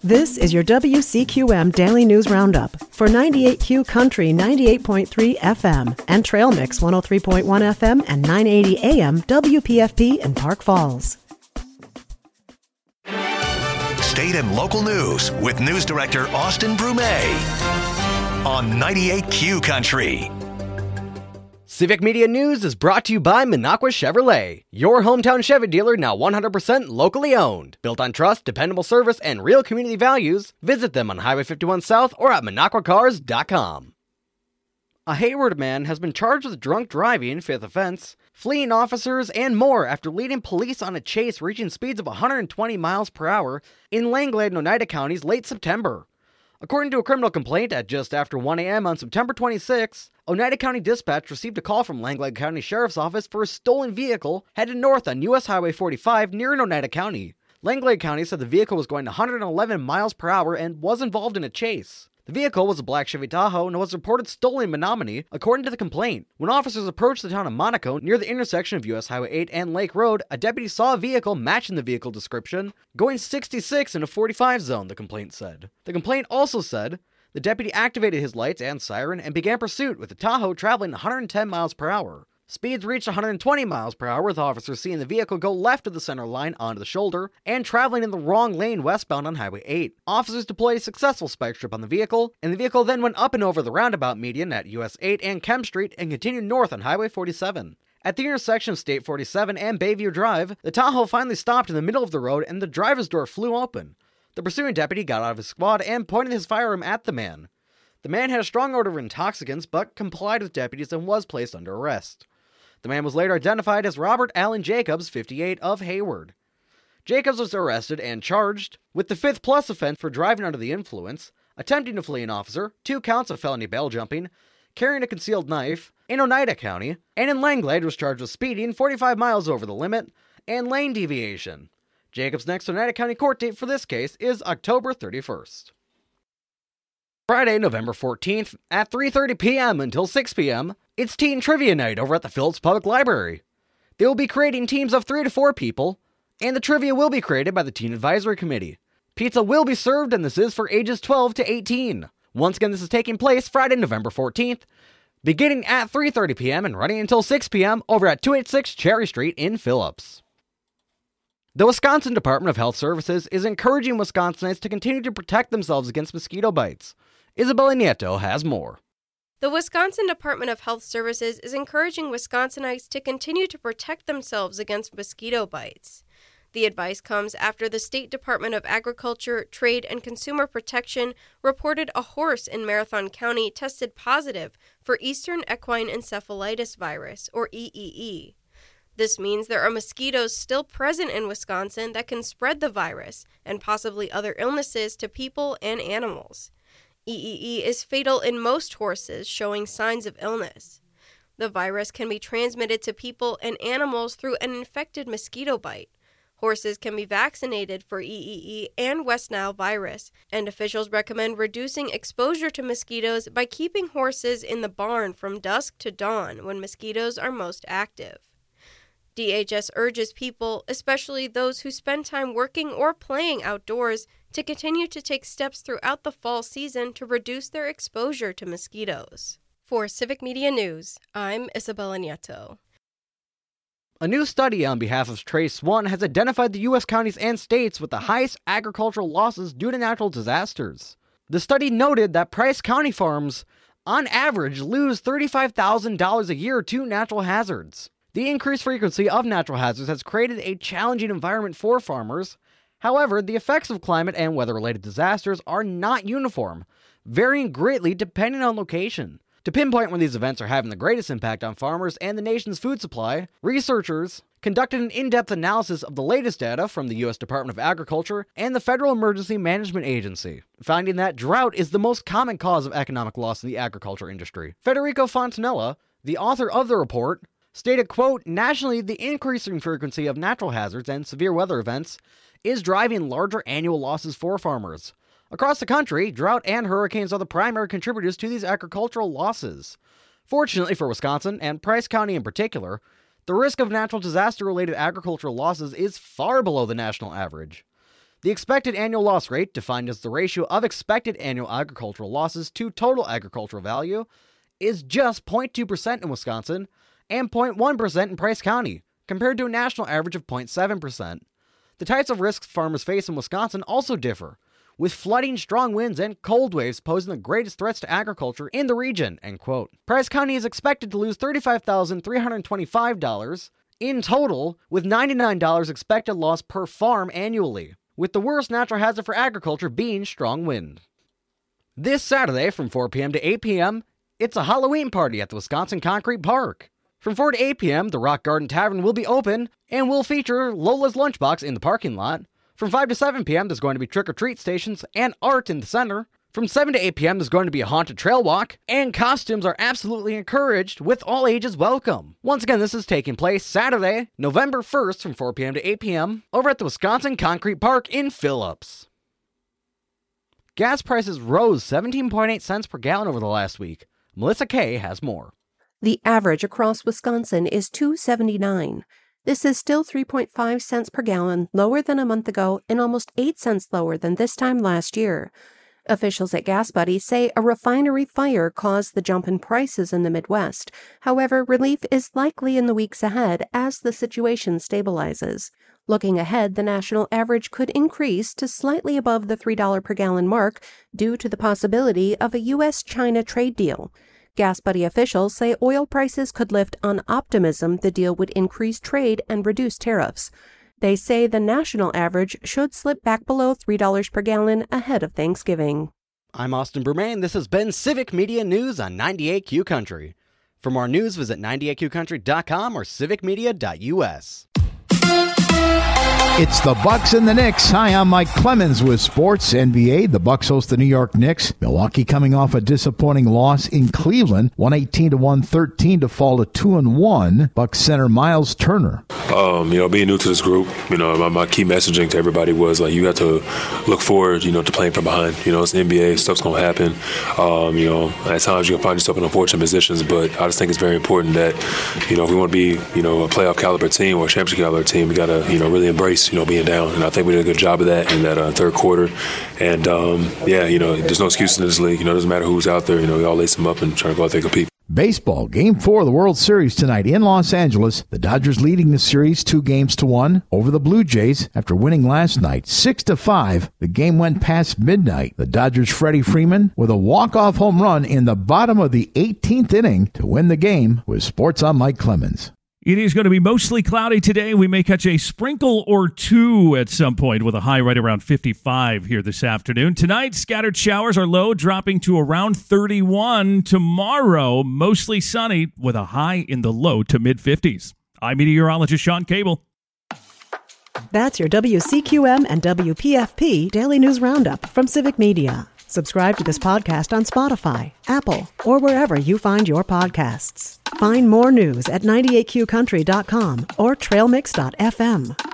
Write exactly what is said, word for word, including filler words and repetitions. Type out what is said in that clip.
This is your W C Q M Daily News Roundup for ninety-eight Q Country ninety-eight point three F M and Trail Mix one oh three point one F M and nine eighty A M W P F P in Park Falls. State and local news with News Director Austin Brumet on ninety-eight Q Country. Civic Media News is brought to you by Minocqua Chevrolet, your hometown Chevy dealer now one hundred percent locally owned. Built on trust, dependable service, and real community values, visit them on Highway fifty-one South or at minocqua cars dot com. A Hayward man has been charged with drunk driving, fifth offense, fleeing officers, and more after leading police on a chase reaching speeds of one hundred twenty miles per hour in Langlade and Oneida counties late September. According to a criminal complaint at just after one a.m. on September twenty-sixth, Oneida County Dispatch received a call from Langlade County Sheriff's Office for a stolen vehicle headed north on U S Highway forty-five near Oneida County. Langlade County said the vehicle was going one hundred eleven miles per hour and was involved in a chase. The vehicle was a black Chevy Tahoe and was reported stolen in Menominee, according to the complaint. When officers approached the town of Monaco near the intersection of U S Highway eight and Lake Road, a deputy saw a vehicle matching the vehicle description, going sixty-six in a forty-five zone, the complaint said. The complaint also said the deputy activated his lights and siren and began pursuit with the Tahoe traveling one hundred ten miles per hour. Speeds reached one hundred twenty miles per hour, with officers seeing the vehicle go left of the center line onto the shoulder and traveling in the wrong lane westbound on Highway eight. Officers deployed a successful spike strip on the vehicle, and the vehicle then went up and over the roundabout median at U S eight and Kem Street and continued north on Highway forty-seven. At the intersection of State forty-seven and Bayview Drive, the Tahoe finally stopped in the middle of the road and the driver's door flew open. The pursuing deputy got out of his squad and pointed his firearm at the man. The man had a strong odor of intoxicants but complied with deputies and was placed under arrest. The man was later identified as Robert Allen Jacobs, fifty-eight, of Hayward. Jacobs was arrested and charged with the fifth plus offense for driving under the influence, attempting to flee an officer, two counts of felony bail jumping, carrying a concealed knife, in Oneida County, and in Langlade was charged with speeding forty-five miles over the limit, and lane deviation. Jacobs' next Oneida County court date for this case is October thirty-first. Friday, November fourteenth, at three thirty p.m. until six p.m., it's Teen Trivia Night over at the Phillips Public Library. They will be creating teams of three to four people, and the trivia will be created by the Teen Advisory Committee. Pizza will be served, and this is for ages twelve to eighteen. Once again, this is taking place Friday, November fourteenth, beginning at three thirty p.m. and running until six p.m. over at two eighty-six Cherry Street in Phillips. The Wisconsin Department of Health Services is encouraging Wisconsinites to continue to protect themselves against mosquito bites. Isabella Nieto has more. The Wisconsin Department of Health Services is encouraging Wisconsinites to continue to protect themselves against mosquito bites. The advice comes after the State Department of Agriculture, Trade, and Consumer Protection reported a horse in Marathon County tested positive for Eastern Equine Encephalitis Virus, or E E E. This means there are mosquitoes still present in Wisconsin that can spread the virus and possibly other illnesses to people and animals. E E E is fatal in most horses showing signs of illness. The virus can be transmitted to people and animals through an infected mosquito bite. Horses can be vaccinated for E E E and West Nile virus, and officials recommend reducing exposure to mosquitoes by keeping horses in the barn from dusk to dawn when mosquitoes are most active. D H S urges people, especially those who spend time working or playing outdoors, to continue to take steps throughout the fall season to reduce their exposure to mosquitoes. For Civic Media News, I'm Isabella Nieto. A new study on behalf of Trace One has identified the U S counties and states with the highest agricultural losses due to natural disasters. The study noted that Price County farms, on average, lose thirty-five thousand dollars a year to natural hazards. The increased frequency of natural hazards has created a challenging environment for farmers. However, the effects of climate and weather-related disasters are not uniform, varying greatly depending on location. To pinpoint when these events are having the greatest impact on farmers and the nation's food supply, researchers conducted an in-depth analysis of the latest data from the U S Department of Agriculture and the Federal Emergency Management Agency, finding that drought is the most common cause of economic loss in the agriculture industry. Federico Fontanella, the author of the report, stated, quote, nationally, the increasing frequency of natural hazards and severe weather events is driving larger annual losses for farmers. Across the country, drought and hurricanes are the primary contributors to these agricultural losses. Fortunately for Wisconsin, and Price County in particular, the risk of natural disaster-related agricultural losses is far below the national average. The expected annual loss rate, defined as the ratio of expected annual agricultural losses to total agricultural value, is just zero point two percent in Wisconsin and zero point one percent in Price County, compared to a national average of zero point seven percent. The types of risks farmers face in Wisconsin also differ, with flooding, strong winds, and cold waves posing the greatest threats to agriculture in the region, end quote. Price County is expected to lose thirty-five thousand three hundred twenty-five dollars in total, with ninety-nine dollars expected loss per farm annually, with the worst natural hazard for agriculture being strong wind. This Saturday from four p.m. to eight p.m., it's a Halloween party at the Wisconsin Concrete Park. From four to eight p.m., the Rock Garden Tavern will be open and will feature Lola's Lunchbox in the parking lot. From five to seven p.m., there's going to be trick-or-treat stations and art in the center. From seven to eight p.m., there's going to be a haunted trail walk, and costumes are absolutely encouraged, with all ages welcome. Once again, this is taking place Saturday, November first from four p.m. to eight p.m. over at the Wisconsin Concrete Park in Phillips. Gas prices rose seventeen point eight cents per gallon over the last week. Melissa Kay has more. The average across Wisconsin is two dollars and seventy-nine cents. This is still three point five cents per gallon, lower than a month ago and almost eight cents lower than this time last year. Officials at Gas Buddy say a refinery fire caused the jump in prices in the Midwest. However, relief is likely in the weeks ahead as the situation stabilizes. Looking ahead, the national average could increase to slightly above the three dollars per gallon mark due to the possibility of a U S China trade deal. Gas Buddy officials say oil prices could lift on optimism the deal would increase trade and reduce tariffs. They say the national average should slip back below three dollars per gallon ahead of Thanksgiving. I'm Austin Berman. This has been Civic Media News on ninety-eight Q Country. For more news, visit ninety-eight q country dot com or civic media dot u s. It's the Bucks and the Knicks. Hi, I'm Mike Clemens with Sports N B A. The Bucks host the New York Knicks. Milwaukee coming off a disappointing loss in Cleveland, one eighteen to one thirteen to fall to two and one. Bucks center Miles Turner. Um, you know, being new to this group, you know, my, my key messaging to everybody was like, you got to look forward, you know, to playing from behind. You know, it's the N B A, stuff's gonna happen. Um, you know, at times you can find yourself in unfortunate positions, but I just think it's very important that, you know, if we want to be, you know, a playoff caliber team or a championship caliber team, we gotta, you know, really embrace, you know, being down. And I think we did a good job of that in that uh, third quarter. And um, yeah, you know, there's no excuses in this league. You know, it doesn't matter who's out there. You know, we all lace them up and try to go out there and compete. Baseball, Game four of the World Series tonight in Los Angeles. The Dodgers leading the series two games to one over the Blue Jays after winning last night six to five. The game went past midnight. The Dodgers' Freddie Freeman with a walk-off home run in the bottom of the eighteenth inning to win the game. With Sports, I'm Mike Clemens. It is going to be mostly cloudy today. We may catch a sprinkle or two at some point with a high right around fifty-five here this afternoon. Tonight, scattered showers are low, dropping to around thirty-one. Tomorrow, mostly sunny with a high in the low to mid-fifties. I'm meteorologist Sean Cable. That's your W C Q M and W P F P Daily News Roundup from Civic Media. Subscribe to this podcast on Spotify, Apple, or wherever you find your podcasts. Find more news at ninety-eight q country dot com or trail mix dot f m.